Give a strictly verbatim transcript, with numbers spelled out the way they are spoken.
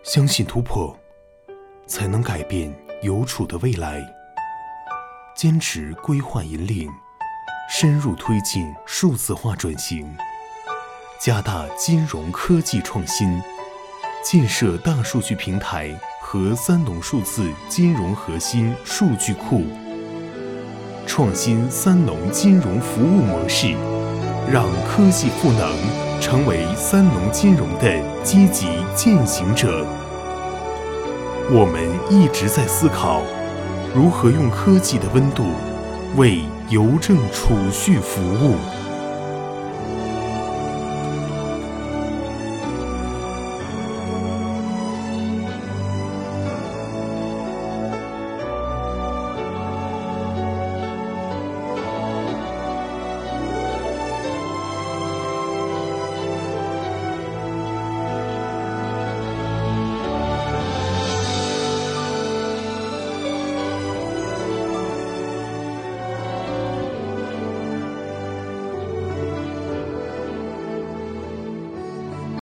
相信突破，才能改变有处的未来。坚持规划引领，深入推进数字化转型，加大金融科技创新，建设大数据平台和三农数字金融核心数据库，创新三农金融服务模式，让科技赋能成为三农金融的积极践行者。我们一直在思考，如何用科技的温度为邮政储蓄服务。